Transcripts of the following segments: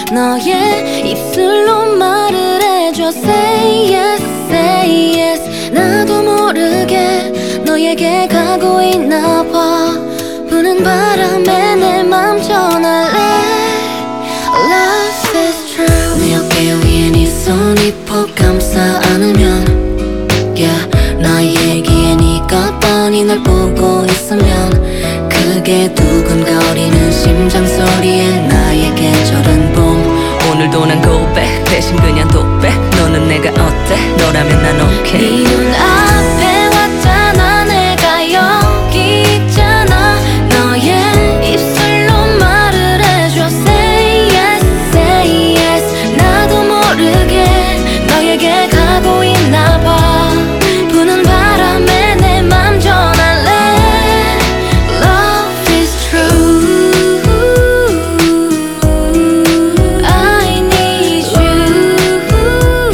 너의 입술로 말을 해줘. Say yes, say yes. 나도 모르게 너에게 가고 있나 봐. 부는 바람에 내 맘 전할래. Love is true. 내 어깨 위에 네 손이 푹 감싸 안으면 yeah. 나의 얘기에 네가 뻔히 날 보고 있으면 그게 두근거리는 심장 소리에 나의 계절은 봄. 오늘도 난 고백 대신 그냥 독백. 너는 내가 어때? 너라면 난 오케이. 네 눈앞에 왔잖아. 내가 여기 있잖아. 너의 입술로 말을 해줘. Say yes, say yes. 나도 모르게 너에게 가고 있나 봐. 부는 바람에 내 맘 전할래. Love is true. I need you.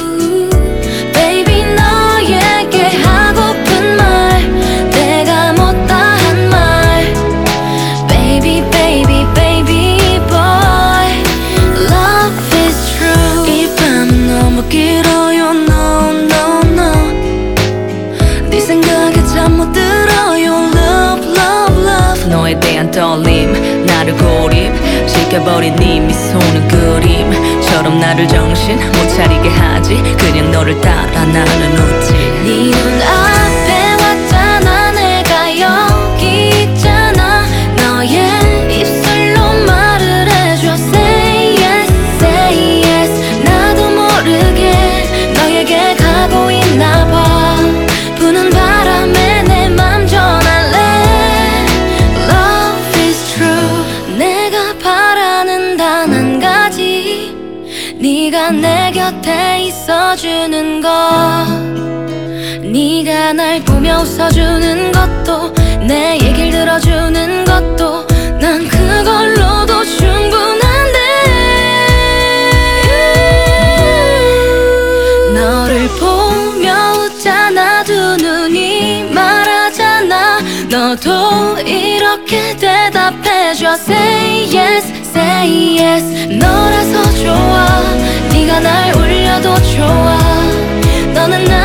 Baby 너에게 하고픈 말 내가 못다 한 말. Baby baby baby boy. Love is true. 이 밤은 너무 길어요. No no no. 네 생각에 잠 못 들어요. Love love love. 너에 대한 떨림 나를 고립시켜버린 네 미소는 그림처럼 나를 정신 못 차리게 하지. 그냥 너를 따라 나는 웃지. 네 눈앞에 왔잖아. 내가 여기 있잖아. 너의 입술로 말을 해줘. Say yes, say yes. 나도 모르게 너에게 가고 있나 봐. 부는 바람에 내 맘 전할래. Love is true. 내가 바라는 단 한 가지. 네가 내 곁에 있어주는 것. 네가 날 보며 웃어주는 것도 내 얘길 들어주는 것도 난 그걸로도 충분한데. 너를 보며 웃잖아. 두 눈이 말하잖아. 너도 이렇게 대답해줘. Say yes, say yes. 너라서 좋아. 네가 날 울려도 좋아. 너는 나